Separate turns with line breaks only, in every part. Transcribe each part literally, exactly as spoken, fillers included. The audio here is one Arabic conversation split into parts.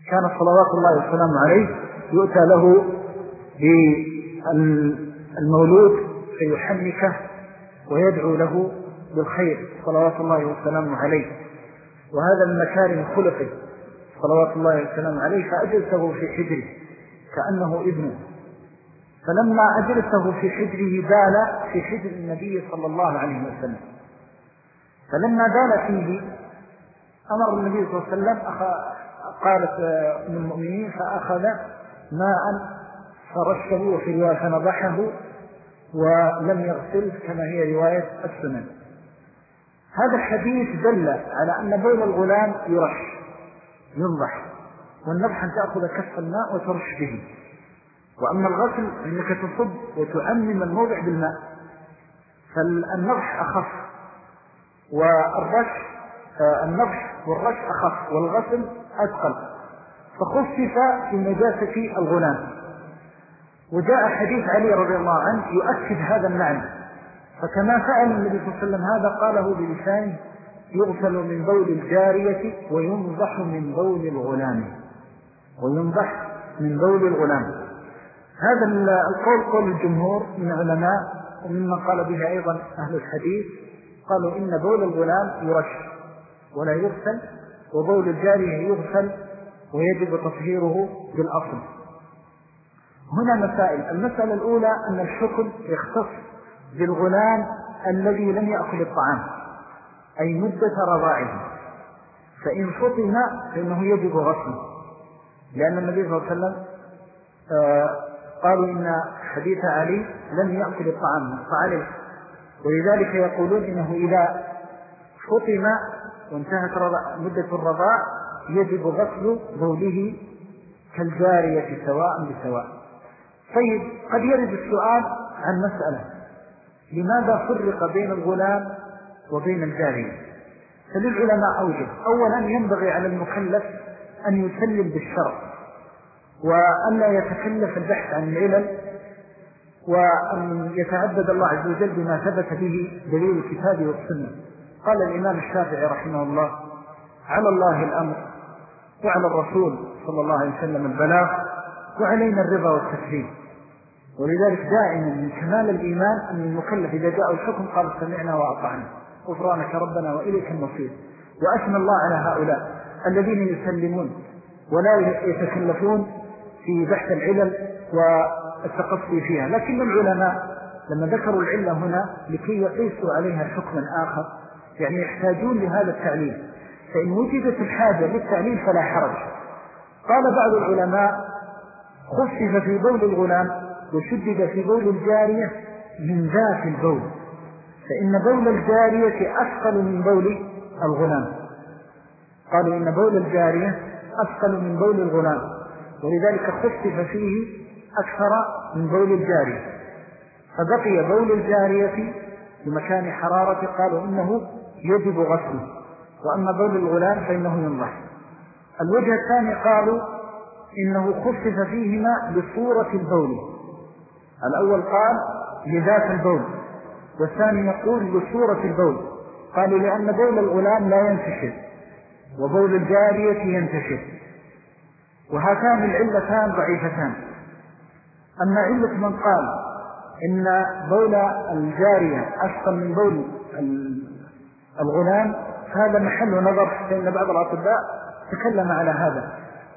كان صلوات الله والسلام عليه يؤتى له بالمولود فيحنكه ويدعو له بالخير صلوات الله والسلام عليه، وهذا من مكارم خلقه صلوات الله والسلام عليه. فأجلسه في حجره كأنه ابنه، فلما أجلسه في حجره بال في حجر النبي صلى الله عليه وسلم، فلما بال فيه أمر النبي صلى الله عليه وسلم قالت من المؤمنين فأخذ ماء فرشه وفي رواية فنضحه ولم يغسل كما هي رواية السنن. هذا الحديث دل على أن بول الغلام يرش ينضح، والنضح أن تأخذ كف الماء وترش به، وأما الغسل أنك تصب وتعمم الموضع بالماء، فالنضح أخف والرش النضح والرش أخف والغسل أثقل، فخفف في نجاسة الغلام. وجاء حديث علي رضي الله عنه يؤكد هذا المعنى، فكما فعل النبي صلى الله عليه وسلم هذا قاله بلسانه: يغسل من بول الجارية وينضح من بول الغلام، وينضح من بول الغلام. هذا القول قول الجمهور من علماء، ومما قال به أيضا أهل الحديث، قالوا إن بول الغلام يرش ولا يغسل، وبول الجارية يغسل ويجب تطهيره بالأصل. هنا مسائل. المسألة الأولى أن الحكم يختص بالغلام الذي لم يأكل الطعام، أي مدة رضاعه، فإن فطم فإنه يجب غسله، لأن النبي صلى الله عليه وسلم آه قالوا إن حديث علي لم يأكل الطعام فعليه، ولذلك يقولون إنه إذا فطم وانتهت مدة الرضاع يجب غسل بوله كالجارية سواء بسواء. طيب، قد يرد السؤال عن مسألة: لماذا فرق بين الغلام وبين الجارية؟ فللعلماء أوجه. أولا، ينبغي على المكلف أن يسلم بالشرع وأن لا يتكلف البحث عن العلل، وأن يتعبد الله عز وجل بما ثبت به دليل الكتاب والسنة. قال الإمام الشافعي رحمه الله: على الله الأمر وعلى الرسول صلى الله عليه وسلم البلاغ وعلينا الرضا والتسليم. ولذلك دائما من كمال الإيمان أن المكلف إذا جاء الحكم قال: سمعنا وأطعنا غفرانك ربنا وإليك المصير. وأثنى الله على هؤلاء الذين يسلمون ولا يتكلفون في بحث العلل والتقصي فيها. لكن العلماء لما ذكروا العلة هنا لكي يقيسوا عليها حكما آخر، يعني يحتاجون لهذا التعليل، فإن وجدت الحاجة للتعليل فلا حرج. قال بعض العلماء: خفف في بول الغلام وشدد في بول الجارية من ذات البول، فإن بول الجارية أثقل من بول الغلام. قالوا إن بول الجارية أثقل من بول الغلام، ولذلك خفف فيه أكثر من بول الجارية، فبقي بول الجارية بمكان حرارة قالوا إنه يجب غسله، وأما بول الغلام فإنه ينضح. الوجه الثاني قالوا إنه خفف فيهما بصورة البول. الأول قال لذات البول، والثاني يقول لصورة البول. قالوا لأن بول الغلام لا ينتشر وبول الجارية ينتشر، وهاتان العلتان ضعيفتان. أما علة من قال إن بول الجارية أثقل من بول الغلام هذا محل نظر، فإن بعض الأطباء تكلم على هذا.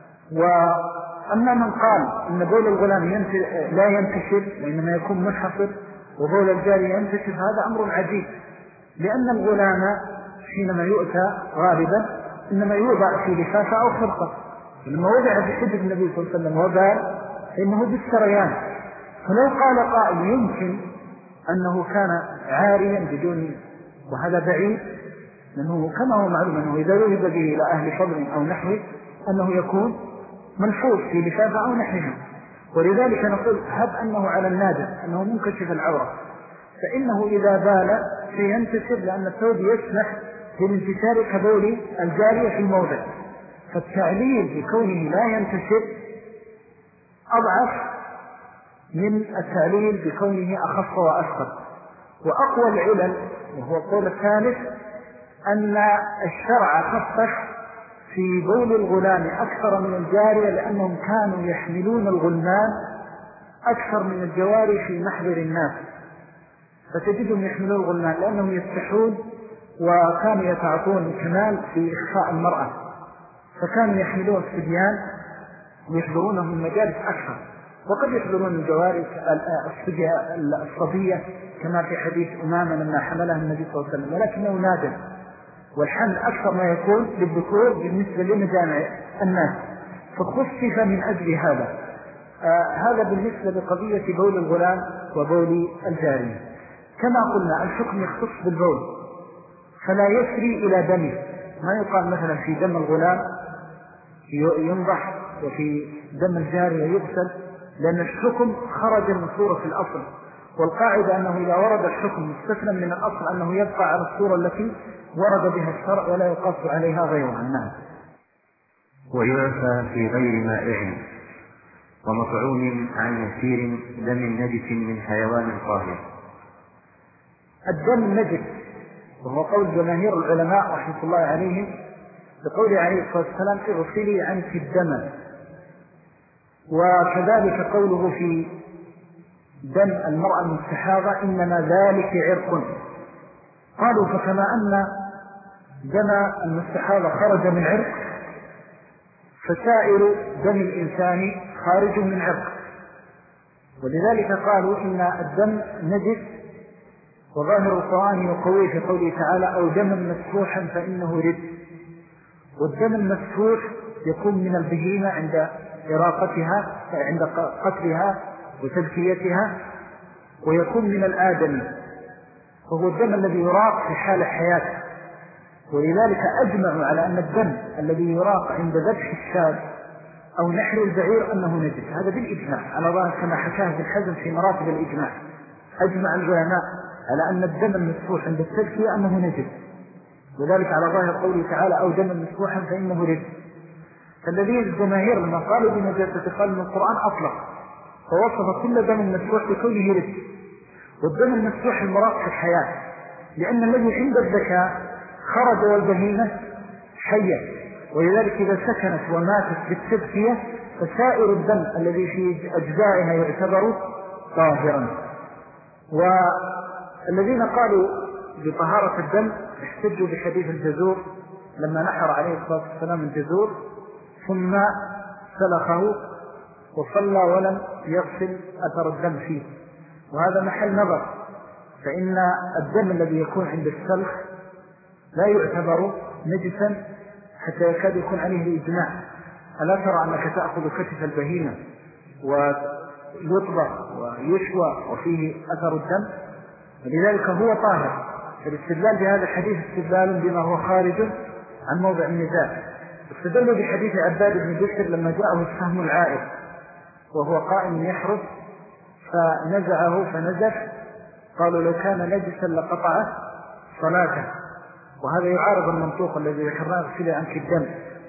وأما من قال إن بول الغلام لا ينتشر وإنما يكون منحصر وبول الجارية ينتشر، هذا أمر عجيب، لأن الغلام حينما يؤتى غالبا إنما يوضع في لفافة أو خرقة، لما وضع في حجر النبي صلى الله عليه وسلم وبال فإنه بالسريان. فلو قال قائل يمكن أنه كان عاريا بدون، وهذا بعيد، لأنه كما هو معلوم أنه إذا ذهب به إلى أهل فضل أو نحوه أنه يكون منحوس في لفافة أو نحوه. ولذلك نقول هب أنه على النادر أنه منكشف العورة، فإنه إذا بال سينتشر، لأن الثوب يسمح بالانتشار كبول الجارية في الموضع. فالتعليل بكونه لا ينتشر أضعف من التعليل بكونه أخف وأثقل. وأقوى العلل وهو القول الثالث أن الشرع خصص في بول الغلام أكثر من الجارية لأنهم كانوا يحملون الغلمان أكثر من الجواري في محضر الناس، فتجدهم يحملون الغلمان لأنهم يفتحون وكانوا يتعطون الكمال في إخفاء المرأة، فكانوا يحملون الصبيان ويحضرونهم المجالس أكثر، وقد يحضرون الجواري الصبية كما في حديث أمامة لما حملها النبي صلى الله عليه وسلم، ولكنه نادر، والحمل أكثر ما يكون للذكور بالنسبة لمجامع الناس، فخفف من أجل هذا. آه هذا بالنسبة لقضية بول الغلام وبول الجارية. كما قلنا الحكم يختص بالبول فلا يسري إلى دمه، ما يقال مثلا في دم الغلام ينضح وفي دم الجارية يغسل، لأن الحكم خرج من صورة الأصل، والقاعدة أنه إذا ورد الحكم مستثنى من الأصل أنه يبقى على الصورة التي ورد بها الشرع ولا يقاس عليها غيرها. نعم.
ويعفى في غير مائع ومطعوم عن يسير دم نجس من حيوان طاهر.
الدم النجس وهو قول جماهير العلماء رحمة الله عليهم بقوله عليه الصلاة والسلام اغسلي عنك الدم، وكذلك قوله في دم المرأة المستحاضة إنما ذلك عرق. قالوا فكما أن دم المستحاضة خرج من عرق فسائر دم الإنسان خارج من عرق، ولذلك قالوا إن الدم نجس، وظاهر القرآن يقوي في قوله تعالى أو دما مسفوحا فإنه رجس. والدم المسفوح يكون من البهيمة عند إراقتها عند قتلها وتزكيتها، ويكون من الآدم وهو الدم الذي يراق في حال الحياة، ولذلك أجمعوا على أن الدم الذي يراق عند ذبح الشاة أو نحر البعير أنه نجس، هذا بالإجماع على ظاهر كما حكاه ابن حزم في مراتب الإجماع. أجمع العلماء على أن الدم المسفوح عند التزكية أنه نجس، وذلك على ظاهر قوله تعالى أو دم مسفوحا فإنه رجس. فالذين الجماهير لما قالوا بنجاسة قال من القرآن أطلق فوصف كل دم مسفوح بكونه رجس، والدم المسفوح المراق في الحياة، لأن الذي عند الذكاء خرج والبهيمة حية، ولذلك إذا سكنت وماتت بالتزكية فسائر الدم الذي في أجزائها يعتبر طاهرا. والذين قالوا بطهارة الدم احتجوا بحديث الجزور لما نحر عليه الصلاة والسلام الجزور ثم سلخه وصلى ولم يغسل أثر الدم فيه، وهذا محل نظر، فإن الدم الذي يكون عند السلخ لا يعتبر نجسا حتى يكاد يكون عليه الإجماع. ألا ترى أنك تأخذ كتف البهيمة ويطبخ ويشوى وفيه أثر الدم، ولذلك هو طاهر. فالاستدلال بهذا الحديث استدلال بما هو خارج عن موضع النزاع. استدلوا بحديث عباد بن بشر لما جاءه السهم العائد وهو قائم يحرس فنزعه فنزف، قالوا لو كان نجسا لقطعه صلاته، وهذا يعارض المنطوق الذي ذكرناه اغسلي عنك الدم.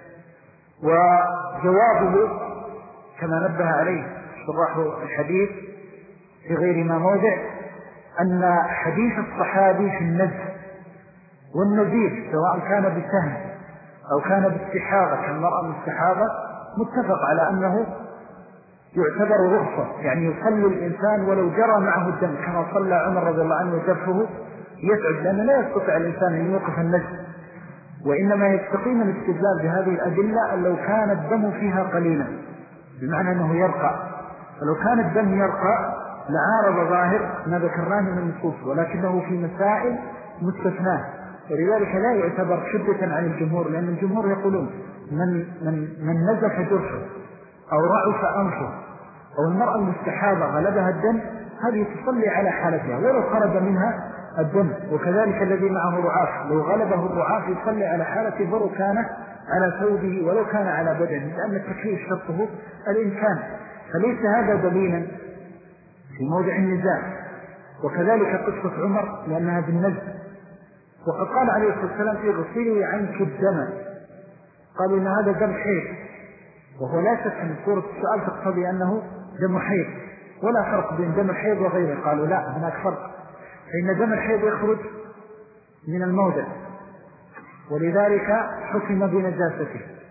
وجوابه كما نبه عليه شراح الحديث في غير ما موضع أن حديث الصحابي في النزف والنزيف سواء كان بسهم أو كان باستحاضة كالمرأة المستحاضة متفق على أنه يعتبر رخصة، يعني يصلي الإنسان ولو جرى معه الدم كما صلى عمر رضي الله عنه وجفه يسعد، لأنه لا يستطيع الإنسان أن يوقف النزف، وإنما يستقيم الاستدلال بهذه الأدلة أن لو كان الدم فيها قليلا بمعنى أنه يرقى، فلو كان الدم يرقى لعارض ظاهر ما ذكرناه من النصوص، ولكنه في مسائل مستثناه، ولذلك لا يعتبر شدة عن الجمهور، لأن الجمهور يقولون من, من, من نزف جرحه أو رعف أنفه أو المرأة المستحاضة غلبها الدم هذه تصلي على حالتها ولو خرج منها الدم، وكذلك الذي معه رعاف لو غلبه الرعاف يصلي على حالته ولو كان على ثوبه ولو كان على بدنه، لأن التكليف شرطه الإمكان، فليس هذا دليلا في موضع النزاع. وكذلك قصة عمر لأنها بالنزع، وقد قال عليه الصلاة والسلام في غسلي عنك الدم، قالوا إن هذا دم حيض، وهو لا شك أن صورة السؤال تقتضي أنه دم حيض، ولا فرق بين دم الحيض وغيره، قالوا لا هناك فرق، فإن دم الحيض يخرج من الموضع ولذلك حكم بنجاسته،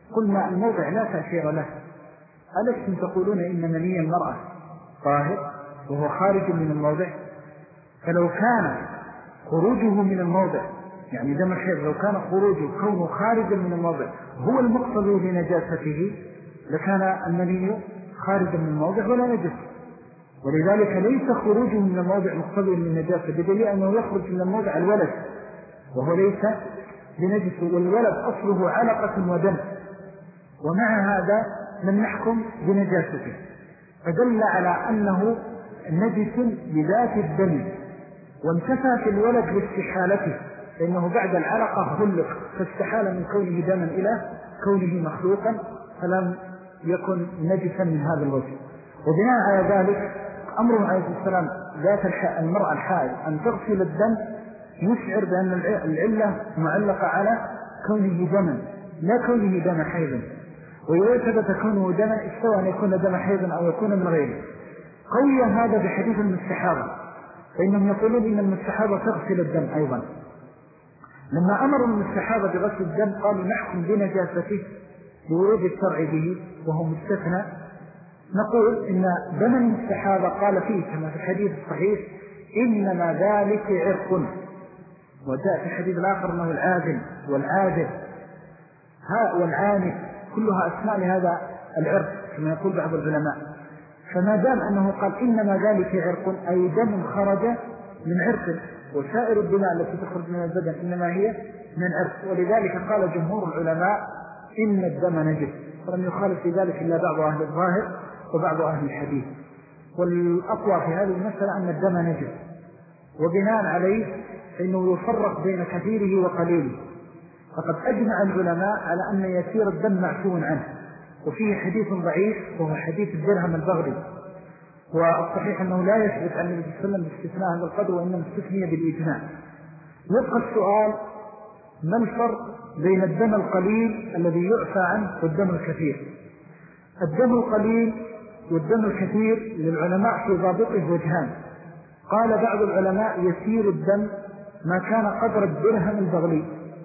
قلنا الموضع لا تأثير له. ألستم تقولون إن مني المرأة طاهر وهو خارج من الموضع؟ فلو كان خروجه من الموضع يعني دم الحيض، لو كان خروجه كونه خارجا من الموضع هو المقتضي لنجاسته لكان المني خارجا من الموضع ولا نجس. ولذلك ليس خروجه من الموضع مقتضي للنجاسة، بدليل أنه يخرج من الموضع الولد وهو ليس بنجس، والولد أصله علقة ودم، ومع هذا لم نحكم بنجاسته، فدل على أنه نجس بذات الدم. وانتفى في الولد لاستحالته، لأنه بعد العلقة خلق فاستحال من كونه دما إلى كونه مخلوقا، فلم يكن نجسا من هذا الوجه. وبناء على ذلك أمر عليه السلام ذات المرأة الحائض أن تغسل الدم يشعر بأن العلة معلقة على كونه دما لا كونه دم حيضا، ويثبت كونه دما استوى أن يكون دم حيضا أو يكون من غيره. قوي هذا بحديث المستحاضة، فإنهم يقولون إن المستحاضة تغسل الدم أيضا. لما أمر المستحاضة بغسل الدم قالوا نحكم بنجاسته بورود الشرع به وهو مستثنى. نقول إن دم المستحاضة قال فيه كما في الحديث الصحيح إنما ذلك عرق، وجاء في الحديث الآخر أنه العادل والعادل هاء والعانف كلها أسماء لهذا العرق كما يقول بعض العلماء. فما دام أنه قال إنما ذلك عرق أي دم خرج من عرق، وسائر الدماء التي تخرج من البدن إنما هي من عرق، ولذلك قال جمهور العلماء إن الدم نجس، ولم يخالف في ذلك إلا بعض أهل الظاهر وبعض أهل الحديث. والأقوى في هذه المسألة أن الدم نجس، وبناء عليه فإنه يفرق بين كثيره وقليله. فقد أجمع العلماء على أن يسير الدم معفو عنه، وفيه حديث ضعيف وهو حديث الدرهم البغري، والصحيح أنه لا يثبت عن النبي صلى الله عليه وسلم باستثناء هذا القدر، وإنما استثني بالإجماع. يبقى السؤال ما الفرق بين الدم القليل الذي يعفى عنه والدم الكثير؟ الدم القليل والدم الكثير للعلماء في ضابطه وجهان. قال بعض العلماء يسير الدم ما كان قدر الدرهم البغلي،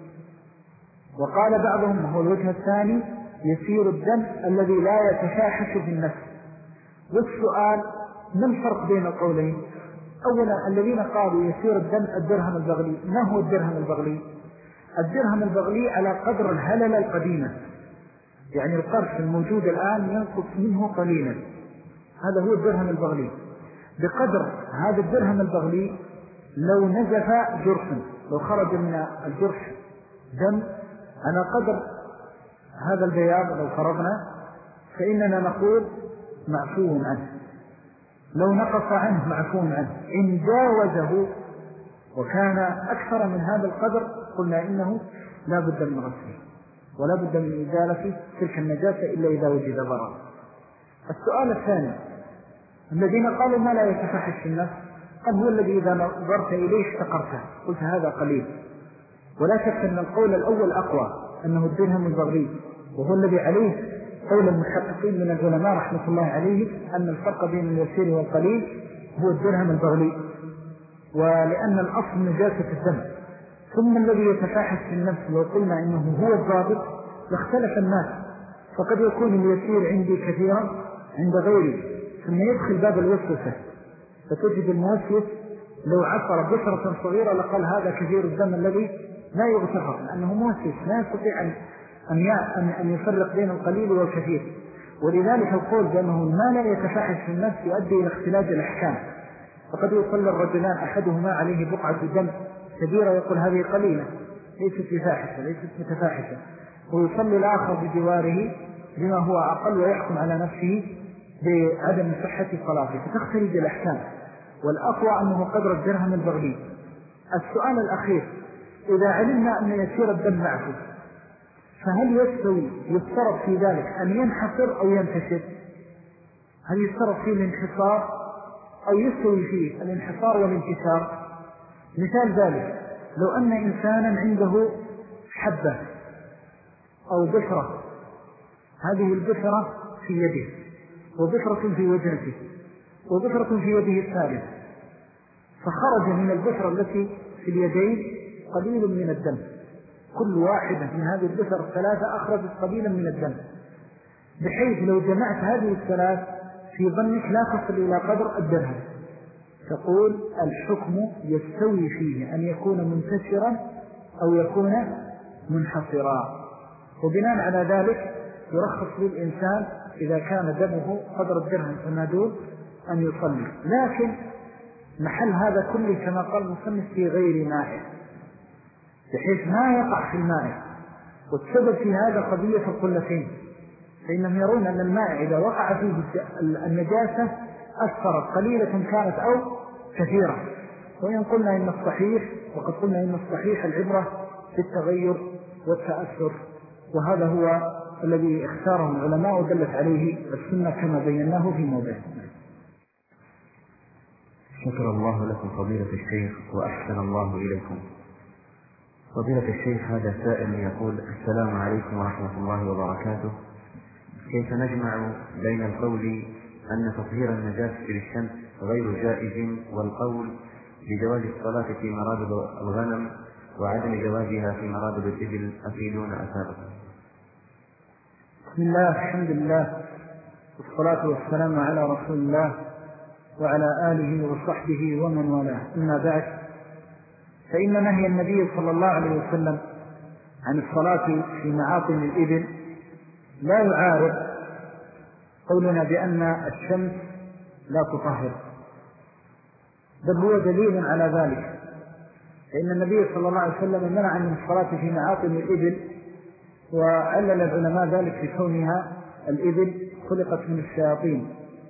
وقال بعضهم وهو الوجه الثاني يسير الدم الذي لا يتفاحش في النفس. والسؤال ما الفرق بين القولين؟ أولا الذين قالوا يسير الدم الدرهم البغلي، ما هو الدرهم البغلي؟ الدرهم البغلي على قدر الهلل القديمة، يعني القرش الموجود الآن ينقص منه قليلا، هذا هو الدرهم البغلي. بقدر هذا الدرهم البغلي لو نزف جرحا، لو خرج من الجرح دم على قدر هذا البياض لو فرضنا، فإننا نقول معفو عنه. لو نقص عنه معفو عنه. إن جاوزه وكان أكثر من هذا القدر قلنا إنه لا بد من غسله ولا بد من إزالة تلك النجاسة إلا إذا وجد ضرر. السؤال الثاني الذين قالوا ما لا يتفحش في النفس، قال هو الذي إذا نظرت إليه افتقرته، قلت هذا قليل. ولا شك أن القول الأول أقوى، أنه الدرهم البغلي، وهو الذي عليه قول المحققين من العلماء رحمة الله عليه أن الفرق بين اليسير والقليل هو الدرهم البغلي، ولأن الأصل نجاسة الدم. ثم الذي يتفاحش في النفس لو قلنا إنه هو الضابط لاختلف الناس، فقد يكون اليسير عندي كثيرا عند غيري، ثم يدخل باب الوسوسة، فتجد الموسوس لو عصر بشرة صغيرة لقال هذا كثير الدم الذي لا يغتفر، لأنه موسوس لا يستطيع أن أن يفرق بين القليل والكثير. ولذلك القول بأنه ما لا يتفاحش في النفس يؤدي إلى اختلاج الأحكام. فقد يصلي الرجلان أحدهما عليه بقعة دم كبيرة يقول هذه قليلة ليست بفاحشة ليست متفاحشة، ويصلي الآخر بجواره بما هو أقل ويحكم على نفسه بعدم صحة صلاته، فتختلج الأحكام. والأقوى أنه قدر الدرهم البغلي. السؤال الأخير إذا علمنا أن يسير الدم معه، فهل يستوي يفترض في ذلك أن ينحصر أو ينتشر؟ هل يفترض فيه الانحصار أو يستوي فيه الانحصار والانتشار؟ مثال ذلك لو أن إنسانا عنده حبة أو بشرة، هذه البشرة في يده وبشرة في وجهه وبشرة في يده الثالث، فخرج من البشرة التي في اليدين قليل من الدم، كل واحدة من هذه البثر الثلاثة أخرجت قليلا من الدم، بحيث لو جمعت هذه الثلاث في ظنك لا تصل إلى قدر الدرهم. تقول الحكم يستوي فيه أن يكون منتشرا أو يكون منحصرا، وبناء على ذلك يرخص للإنسان إذا كان دمه قدر الدرهم فما دون أن يصلي. لكن محل هذا كله كما قال المصنف في غير ماء، بحيث ما يقع في الماء. والسبب في هذا قضية القلتين، فإنهم يرون أن الماء إذا وقع فيه النجاسة أثرت قليلة كانت أو كثيرة. وإن قلنا إن الصحيح، وقد قلنا إن الصحيح العبرة بالتغير والتأثر، وهذا هو الذي اختاره العلماء ودلت عليه السنة كما بيناه في موضع.
شكر الله لكم فضيلة الشيخ وأحسن الله إليكم. فضيلة الشيخ، هذا سائل يقول: السلام عليكم ورحمة الله وبركاته، كيف نجمع بين القول أن تطهير النجاسة بالشمس غير جائز والقول بجواز الصلاة في مرابض الغنم وعدم جوازها في مرابض الإبل؟ أفيدون أثابكم.
بسم الله، الحمد لله، والصلاة والسلام على رسول الله وعلى آله وصحبه ومن والاه. أما بعد، فإن نهي النبي صلى الله عليه وسلم عن الصلاة في معاطن الإبل لا يعارض قولنا بأن الشمس لا تطهر، بل هو دليل على ذلك. فإن النبي صلى الله عليه وسلم منع عن الصلاة في معاطن الإبل، وعلل العلماء ذلك في كونها الإبل خلقت من الشياطين،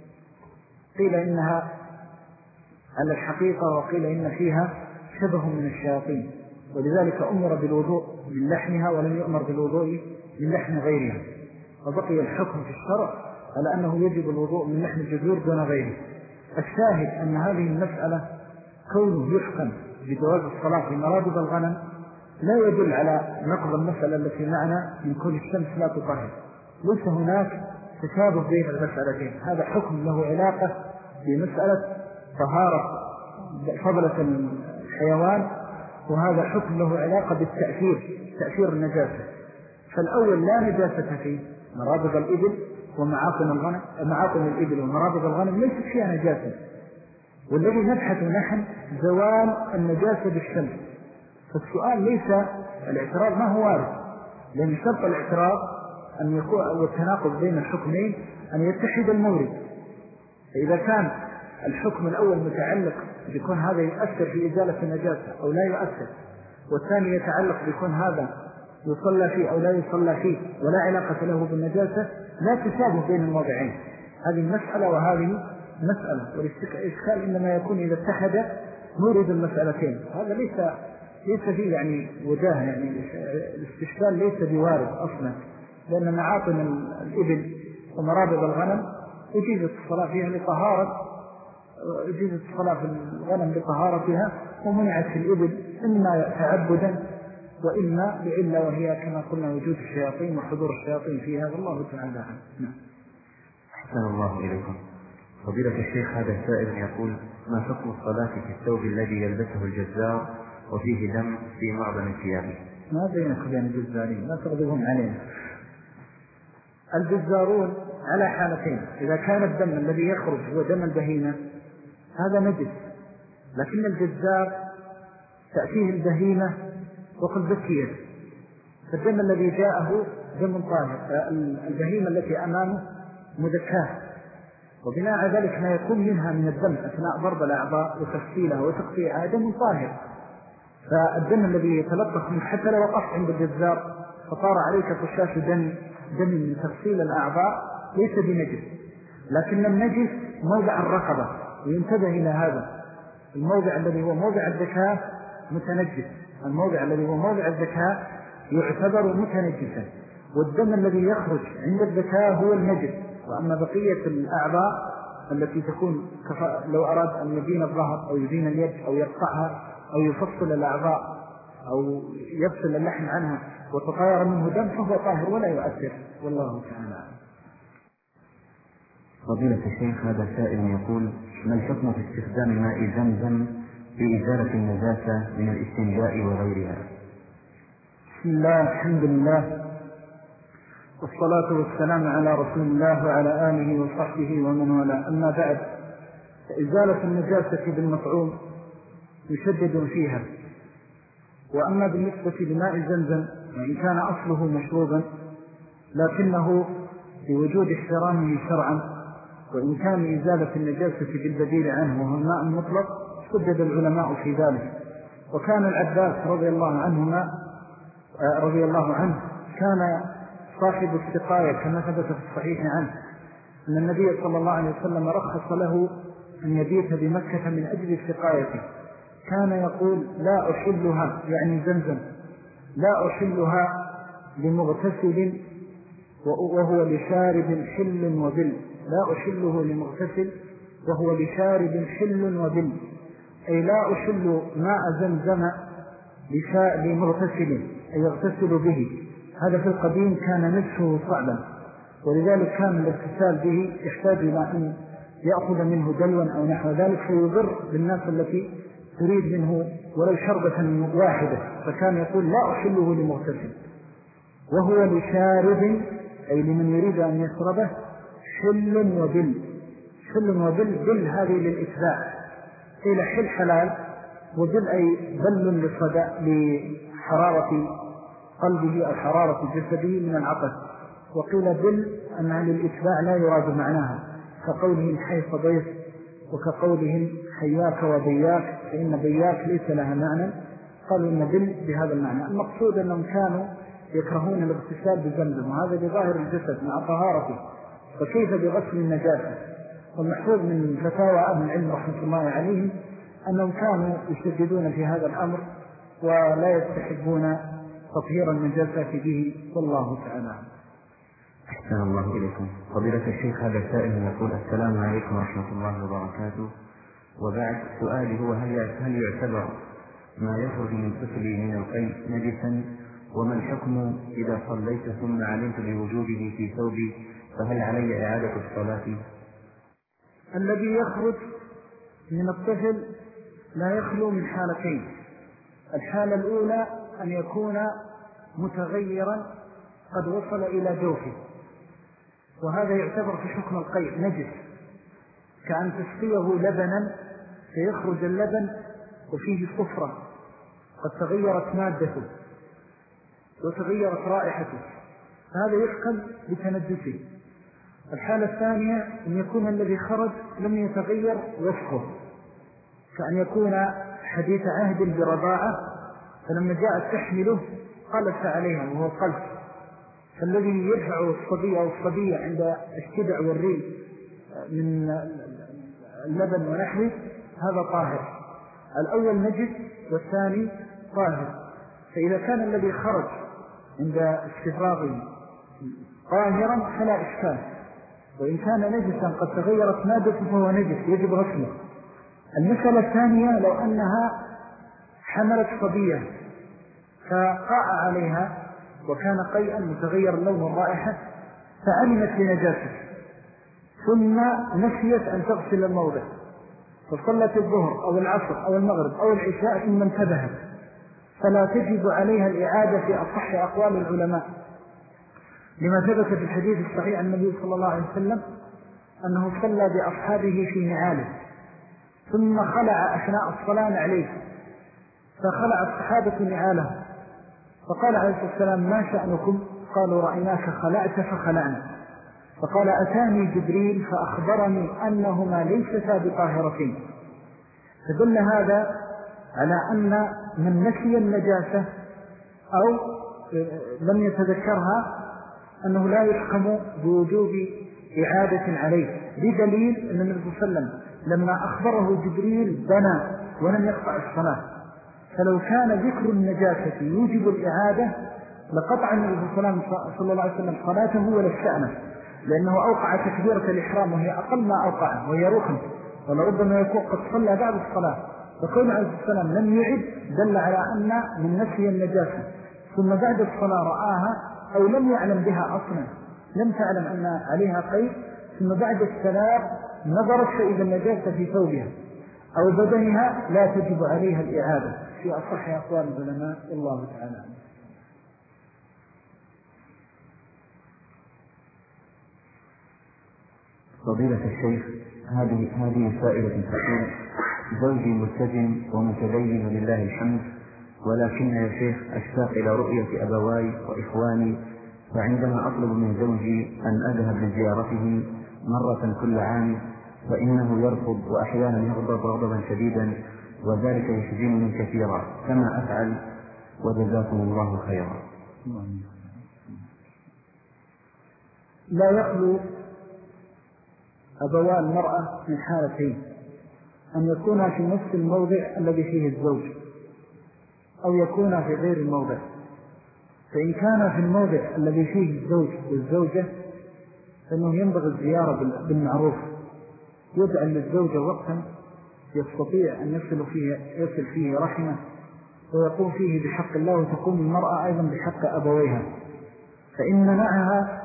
قيل إنها على الحقيقة وقيل إن فيها شبه من الشياطين، ولذلك أمر بالوضوء من لحمها ولم يؤمر بالوضوء من لحم غيرها، وبقي الحكم في الشرع على أنه يجب الوضوء من لحم الجذور دون غيره. الشاهد أن هذه المسألة كونه يحكم بجواز الصلاة في مرابض الغنم لا يدل على نقض المسألة التي معنا من كون الشمس لا تطهر. ليس هناك تشابه بين المسألتين، هذا حكم له علاقة بمسألة طهارة فضلة الحيوان، وهذا حكم له علاقة بالتأثير، تأثير النجاسة. فالأول لا نجاسة في مرابض الإبل ومعاطن الغنم، معاطن الإبل ومرابض الغنم ليست فيها نجاسة، والذي نبحث نحن زوال النجاسة بالشمس. فالسؤال ليس الاعتراض ما هو وارد، لأن شرط الاعتراض أن يكون والتناقض بين الحكمين أن يتحد المورد. فإذا كان الحكم الأول متعلق بيكون هذا يؤثر في إزالة النجاسة أو لا يؤثر، والثاني يتعلق بيكون هذا يصلى فيه أو لا يصلى فيه ولا علاقة له بالنجاسة، لا تشابه بين الموضعين. هذه مسألة وهذه مسألة، والإشكال إنما يكون إذا اتحد مورد المسألتين. هذا ليس ليس فيه يعني وجاه، يعني الاستشكال ليس بوارد أصلا، لأن معاطن الإبل ومرابض الغنم أجيزت الصلاة فيها لطهارة، أجيزت الصلاة في الغنم لطهارتها، ومنعت في الإبل إما تعبدا وإما بعلة، وهي كما قلنا وجود الشياطين وحضور الشياطين فيها، والله تعالى عنه.
أحسن الله إليكم. فضيلة الشيخ، هذا سائل يقول: ما حكم الصلاة في الثوب الذي يلبسه الجزار وفيه دم في معظم ثيابه؟
ما بينك بين الجزارين، لا تغضبهم علينا. الجزارون على حالتين: إذا كان الدم الذي يخرج هو دم البهيمة هذا نجس، لكن الجزار تأتيه البهيمة وقد ذكيت، فالدم الذي جاءه دم طاهر، البهيمة التي أمامه مذكاه، وبناء على ذلك ما يكون منها من الدم أثناء ضرب الأعضاء وتفصيلها وتقطيعها دم طاهر. فالدم الذي يتلطخ منه حتى لو وقفت عند الجزار فطار عليك طشاش دم دم من تفصيل الأعضاء ليس بنجس، لكن النجس موضع الرقبة، وينتبه إلى هذا. الموضع الذي هو موضع الذكاء متنجس، الموضع الذي هو موضع الذكاء يعتبر متنجسا، والدم الذي يخرج عند الذكاء هو النجس. وأما بقية الأعضاء التي تكون لو أراد أن يدين الظهر أو يدين اليد أو يقطعها أو يفصل الأعضاء أو يفصل اللحم عنها وتطاير منه دم فهو طاهر ولا يؤثر، والله تعالى.
فضيلة الشيخ، هذا سائل يقول: ما الحكم في استخدام ماء زمزم في إزالة النجاسة من الاستنجاء وغيرها؟
بسم الله، الحمد لله، والصلاة والسلام على رسول الله وعلى آله وصحبه ومن والاه. أما بعد، فإزالة النجاسة بالمطعوم يشدد فيها. وأما بالنسبة لماء زمزم وإن كان أصله مشروبا لكنه بوجود احترامه شرعا، وإن كان إزالة النجاسة بالبديل عنه وهو الماء المطلق شدد العلماء في ذلك. وكان العباس رضي الله عنهما رضي الله عنه كان صاحب السقاية كما ثبت في الصحيح عنه أن النبي صلى الله عليه وسلم رخص له أن يبيت بمكة من أجل سقايته. كان يقول لا أحلها، يعني زمزم، لا أحلها لمغتسل وهو لشارب حل وبل، لا أحله لمغتسل وهو لشارب حل وبل، أي لا أحل ماء زمزم لمغتسل أي يغتسل به. هذا في القديم كان نفسه صعبا، ولذلك كان الاغتسال به يحتاج إلى أن يأخذ منه دلوا أو نحو ذلك، فيضر بالناس التي تريد منه ولو شربة واحدة. فكان يقول لا أحله لمغتسل وهو لشارب أي لمن يريد أن يشربه حل وبل. حل وبل، بل هذه للإتباع، قيل حل حلال، وبل أي بل لصدى لحرارة قلبه أو حرارة جسده من العطش. وقيل بل أنها للإتباع لا يراد معناها، كقولهم حيث ضيف وكقولهم حياك وبياك، فإن بياك ليس لها معنى، قالوا إن بل بهذا المعنى. المقصود أنهم كانوا يكرهون الاغتسال بزمزم، وهذا بظاهر الجسد مع طهارته، فكيف بغسل النجاسة؟ والمحفوظ من فتاوى أهل العلم رحمة الله عليهم أنهم كانوا يشددون في هذا الأمر ولا يستحبون تطهير النجاسة به، والله تعالى.
أحسن الله إليكم. فضيلة الشيخ، هذا سائل يقول السلام عليكم ورحمة الله وبركاته، وبعد سؤالي هو هل هل يعتبر ما يخرج من طفلي من القيء نجسا؟ وما الحكم إذا صليت ثم علمت بوجوده في ثوبي، فهل علي إعادة الصلاة؟
الذي يخرج من الطفل لا يخلو من حالتين. الحالة الأولى أن يكون متغيرا قد وصل إلى جوفه، وهذا يعتبر في حكم القيء نجس، كأن تسقيه لبنا فيخرج اللبن وفيه صفرة قد تغيرت مادته وتغيرت رائحته، فهذا يحكم بتنجسه. الحالة الثانية أن يكون الذي خرج لم يتغير وصفه، كأن يكون حديث عهد برضاعة فلما جاءت تحمله قلت عليها وهو قلت، فالذي يرفع الصبي أو الصبية عند الشبع والري من اللبن ونحوه هذا طاهر. الأول نجس والثاني طاهر. فإذا كان الذي خرج عند استفراغه طاهرا فلا إشكال، وإن كان نجسا قد تغيرت مادته فهو نجس يجب غسله. المسألة الثانية لو أنها حملت صبية فقاع عليها وكان قيئا متغير اللون والرائحة فعلمت بنجاسته ثم نسيت أن تغسل الموضع، فصلت الظهر أو العصر أو المغرب أو العشاء ثم انتبهت، فلا تجب عليها الإعادة في أصح أقوال العلماء، لما ثبت في الحديث الصحيح عن النبي صلى الله عليه وسلم أنه صلى بأصحابه في نعاله ثم خلع أثناء الصلاة عليه، فخلع الصحابة نعاله فقال عليه الصلاة والسلام ما شأنكم؟ قالوا رأيناك خلعت فخلعنا، فقال أتاني جبريل فأخبرني أنهما ليستا بطاهرتين. فدل هذا على أن من نسي النجاسة أو لم يتذكرها أنه لا يحكم بوجوب إعادة عليه، بدليل أن النبي صلى الله عليه وسلم لما أخبره جبريل بنى ولم يقطع الصلاة، فلو كان ذكر النجاسة يوجب الإعادة لقطع النبي صلى الله عليه وسلم صلاته ولا الشأنة، لأنه أوقع تكبيرة الإحرام وهي أقل ما أوقع وهي ركن، ولربما يكون قد صلى بعد الصلاة، فكون عليه السلام لم يعد دل على أن من نسي النجاسة ثم بعد الصلاة رآها أو لم يعلم بها أصلا، لم تعلم أن عليها قيد، ثم بعد السلام نظرت فإذا النجاسة في ثوبها أو بدنها لا تجب عليها الإعادة في أصح أقوال العلماء، والله تعالى.
فضيلة الشيخ، هذه هذه سائلة تقول: زوجي ملتزم ومتدين لله الحمد، ولكن يا شيخ أشتاق إلى رؤية أبواي وإخواني، فعندما أطلب من زوجي أن أذهب لزيارته مرة كل عام فإنه يرفض وأحيانا يغضب غضبا شديدا، وذلك يحزنني كثيرا، كما أفعل؟ وجزاكم الله خيرا.
لا يخلو أبواء المرأة من حالتين: أن يكون في نفس الموضع الذي فيه الزوج، أو يكون في غير الموضع. فإن كان في الموضع الذي فيه الزوج والزوجة فإنه ينبغي الزيارة بالمعروف، يجعل للزوجة وقتا يستطيع أن يصل فيه, يصل فيه رحمه ويقوم فيه بحق الله، وتقوم المرأة أيضا بحق أبويها. فإن منعها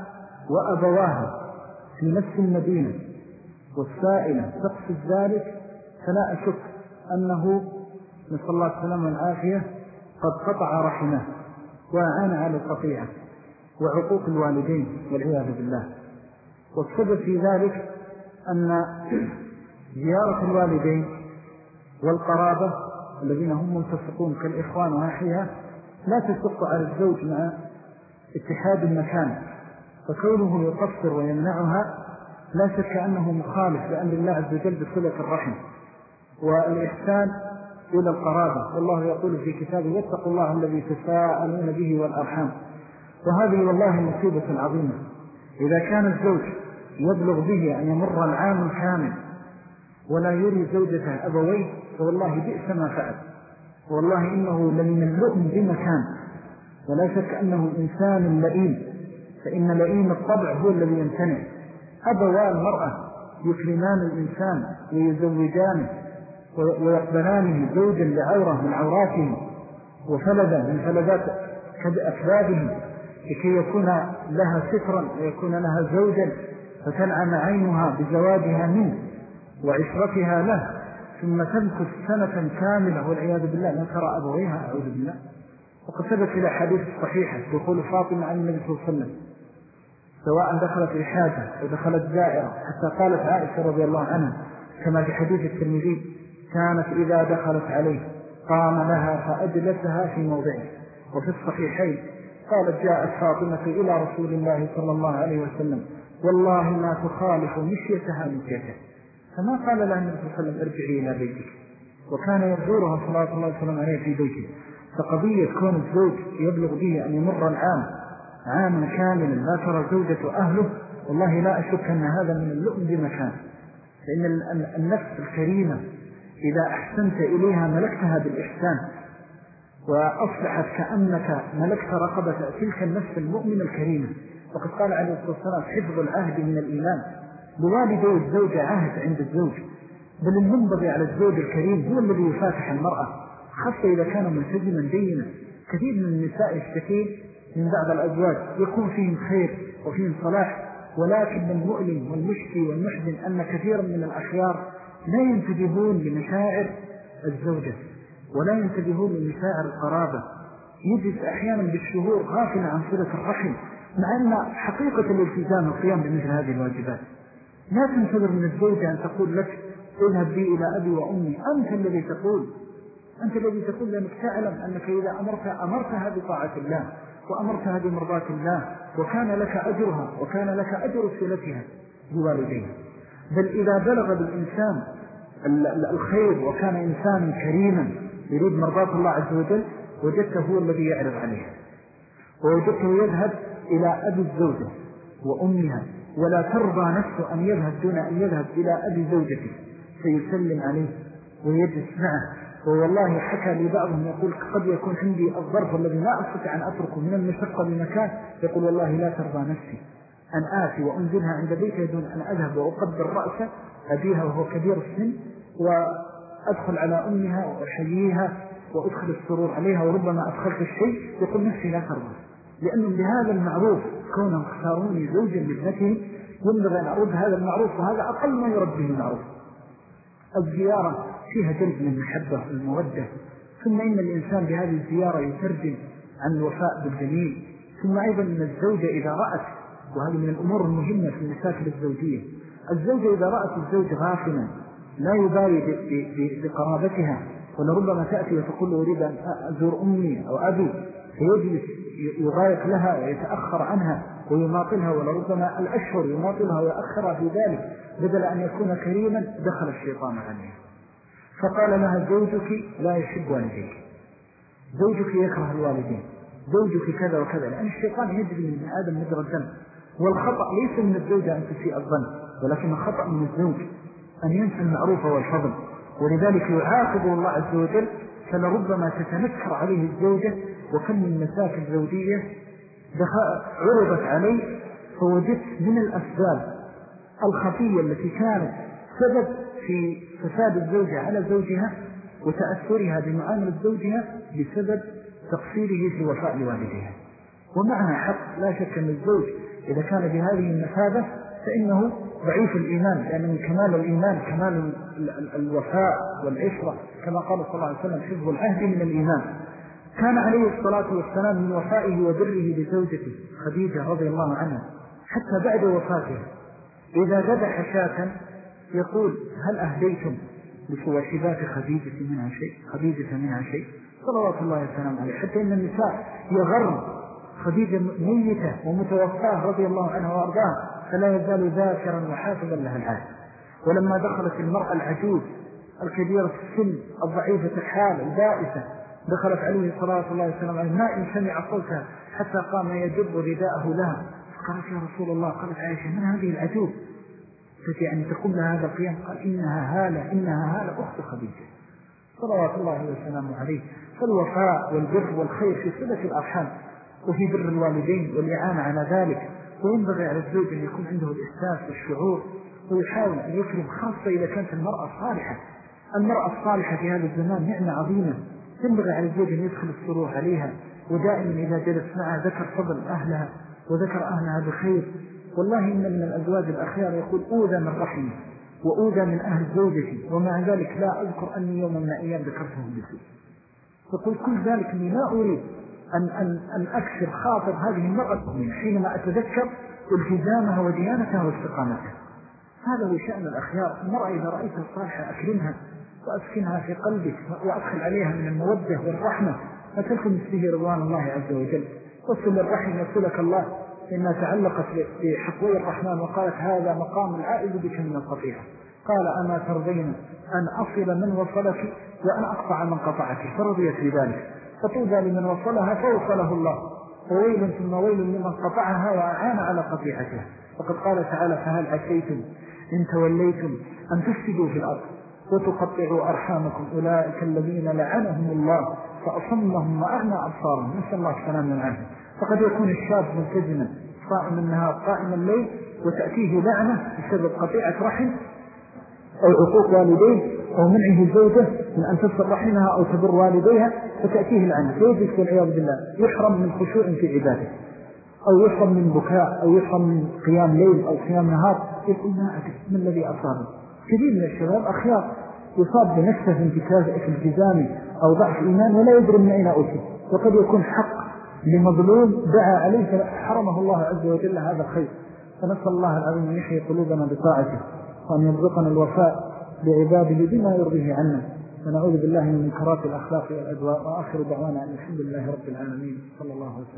وأبواها في نفس المدينة والسائلة تقصد ذلك، فلا أشك أنه نسأل الله السلامة والعافية قد قطع رحمه وأعان على القطيعة وعقوق الوالدين والعياذ بالله. والسبب في ذلك أن زيارة الوالدين والقرابة الذين هم ملتصقون كالإخوان وأحياء لا تشق على الزوج مع اتحاد المكان، فكونه يقصر ويمنعها لا شك أنه مخالف لأمر الله عز وجل بصلة الرحم والإحسان إلى القرابة. والله يقول في كتابه: واتقوا الله الذي تساءلون به والأرحام. وهذه والله مصيبة عظيمة. إذا كان الزوج يبلغ به أن يمر العام كامل ولا يري زوجته أبويه فوالله بئس ما فعل، والله إنه لمن اللؤم بمكان، ولا شك أنه إنسان لئيم، فإن لئيم الطبع هو الذي يمتنع. أبوا المرأة يكرمان الإنسان ويزوجانه ويقبلانه زوجا لعورة من عوراتهم وفلدا من فلدات أكبابهم، لكي يكون لها سترا ويكون لها زوجا فتنعم عينها بزواجها منه وعشرتها له، ثم تمكث سنة كاملة والعياذ بالله لا ترى أبويها، أعوذ بالله. وقد ثبت إلى حديث صحيحة دخول فاطمة عن النبي صلى الله عليه وسلم، سواء دخلت الحاجة أو دخلت زائرة، حتى قالت عائشة رضي الله عنها كما في حديث الترمذي: كانت إذا دخلت عليه قام لها فأجلسها في موضعه. وفي الصحيحين قالت: جاءت فاطمة إلى رسول الله صلى الله عليه وسلم والله ما تخالف مشيتها مشيته، فما قال لها النبي صلى الله عليه وسلم: ارجعي إلى بيتك، وكان يزورها صلى الله عليه وسلم عليه في بيته. فقضية كون الزوج يبلغ به أن يمر العام عاما كاملا لا ترى زوجة أهله، والله لا أشك أن هذا من اللؤم بمكان. فإن النفس الكريمة إذا أحسنت إليها ملكتها بالإحسان وأصبحت كأنك ملكت رقبة تلك النفس المؤمنة الكريمة. وقد قال عليه الصلاة والسلام: حفظ العهد من الإيمان. لوالدي الزوجة عهد عند الزوج، بل المنبغي على الزوج الكريم هو الذي يفاتح المرأة، خاصة إذا كان ملتزما دينا. كثير من النساء يشتكين من بعض الأزواج يكون فيهم خير وفيهم صلاح، ولكن المؤلم والمشكي والمحزن أن كثيرا من الأخيار لا ينتبهون لمشاعر الزوجة ولا ينتبهون لمشاعر القرابة. يجلس أحيانا بالشهور غافلا عن صلة الرحم، مع أن حقيقة الالتزام القيام بمثل هذه الواجبات. لا تنتظر من الزوجة أن تقول لك: اذهب بي إلى أبي وأمي. أنت الذي تقول أنت الذي تقول لأنك تعلم أنك إذا أمرتها أمرتها بطاعة الله وأمرتها بمرضاة الله، وكان لك أجرها وكان لك أجر صلتها بوالديها. بل إذا بلغ بالإنسان الخير وكان إنسانا كريما يريد مرضاة الله عز وجل، وجدته هو الذي يعرض عليها، ووجدته يذهب إلى أبي الزوجة وأمها، ولا ترضى نفسه أن يذهب دون أن يذهب إلى أبي زوجته فيسلم عليه ويجلس معه. والله حكى لي بعضهم يقول: قد يكون عندي الظرف الذي لا أستطيع أن أتركه من المشقة بمكان، يقول: والله لا ترضى نفسي أن آتي وأنزلها عند بيتها دون أن أذهب وأقبل رأسه أبيها وهو كبير السن، وأدخل على أمها وأحييها وأدخل السرور عليها، وربما أدخلت الشيء، يقول: نفسي لا ترضى. لأنهم بهذا المعروف كونهم اختاروني زوجا لابنتهم ينبغي أن أرد هذا المعروف، وهذا أقل ما يرد به المعروف. الزيارة فيها جلب من المحبة والمودة، ثم إن الإنسان بهذه الزيارة يترجم عن الوفاء بالجميل. ثم أيضا أن الزوجة إذا رأت، وهذه من الأمور المهمة في المشاكل الزوجية، الزوجة إذا رأت الزوج غافلا لا يبالي بقرابتها، ولربما تأتي وتقول أريد أن أزور أمي أو أبي، فيجلس يضايق لها ويتأخر عنها ويماطلها، ولربما الأشهر يماطلها ويأخرها في ذلك، بدل أن يكون كريما دخل الشيطان عليها. فقال لها زوجك لا يحب والديك، زوجك يكره الوالدين، زوجك كذا وكذا، لأن الشيطان يجري من آدم مجرى الدم. والخطأ ليس من الزوجة أن تسيء الظن، ولكن الخطأ من الزوج أن ينسى المعروف والفضل، ولذلك يعاقب الله عز وجل. فلربما تتنكر عليه الزوجة، وكم من مساكن زوجية عرضت عليه فوجدت من الأسباب الخفية التي كانت سبب في فساد الزوجة على زوجها وتأثرها بمعاملة زوجها بسبب تقصيره في وفاء لوالدها. ومعها حق، لا شك أن الزوج إذا كان بهذه المثابة فإنه ضعيف الإيمان، لأن من كمال الإيمان كمال الوفاء والعشرة، كما قال صلى الله عليه وسلم حفظ العهد من الإيمان. كان عليه الصلاة والسلام من وفائه وبره لزوجته خديجة رضي الله عنها حتى بعد وفاتها إذا ذبح شاة يقول هل أهديتم لشبات خديجة منها شيء خديجة منها شيء صلوات الله وسلام عليه، حتى إن النساء يغر خديجة ميتة ومتوفاة رضي الله عنها وأرضاها، فلا يزال ذاكرا وحافظا لها العهد. ولما دخلت المرأة العجوز الكبيرة السن الضعيفة الحال البائسة دخلت عليه صلى الله عليه وسلم ما إن سمع صوتها حتى قام يجب رداءه لها، فقالت يا رسول الله، قالت عائشة من هذه العجوز فتي أن تقوم لها هذا القيام؟ قال إنها هالة إنها هالة أخت خديجة صلوات الله وسلامه عليه. فالوفاء والبر والخير في صلة الأرحام وفي بر الوالدين والإعانة على ذلك. وينبغي على الزوج أن يكون عنده الإحساس والشعور ويحاول أن يكرم، خاصة إذا كانت المرأة صالحة. المرأة الصالحة في هذا الزمان نعمة عظيمة، ينبغي على الزوج أن يدخل السرور عليها، ودائما إذا جلس معها ذكر فضل أهلها وذكر أهلها بخير. والله إن من الأزواج الأخيار يقول أوذى من رحمه وأوذى من أهل زوجتي، ومع ذلك لا أذكر أني يوم من أيام ذكرتهم بسوء. فقل كل ذلك أني لا أريد أن, أن, أن أكسر خاطر هذه المرأة من حينما أتذكر التزامها وديانتها واستقامتها. هذا هو شأن الأخيار. المرأة إذا رأيتها الصالحة أكرمها وأسكنها في قلبك وأدخل عليها من المودة والرحمة فتلكم فيه رضوان الله عز وجل. وصل الرحم يصلك الله، إنها تعلقت بحقوي الرحمن وقالت هذا مقام العائد بك من القطيعة. قال أما ترضين أن أصل من وصلك وأن أقطع من قطعك؟ فرضيت بذلك. فطوبى لمن وصلها فوصله الله، وويل ثم ويل لمن قطعها وأعان على قطيعتها. وقد قال تعالى فهل عسيتم إن توليتم أن تفسدوا في الأرض وتقطعوا أرحامكم أولئك الذين لعنهم الله فأصمهم وأعمى أبصارهم، نسأل الله السلام والعافية. فقد يكون الشاب ملتزما صائم النهار قائم الليل وتأتيه لعنة بسبب قطيعة رحم أو عقوق والديه أو منعه الزوجة من أن تصل رحمها أو تبر والديها، فتأتيه لعنة فيجلس والعياذ بالله يحرم من خشوع في عباده، أو يحرم من بكاء، أو يحرم من قيام ليل أو قيام نهار. يقول ما أدري ما الذي أصابه. كثير من الشباب أخيار يصاب بنفسه في التزام أو ضعف إيمان ولا يدري من أين أوتي، وقد يكون حق لمظلوم دعا عليه فحرمه الله عز وجل هذا الخير. فنسأل الله العظيم أن يحيي قلوبنا بطاعته وأن يرزقنا الوفاء بعباده بما يرضيه عنا، ونعوذ بالله من منكرات الأخلاق والأدواء. وآخر دعوانا أن الحمد لله رب العالمين صلى الله عليه وسلم.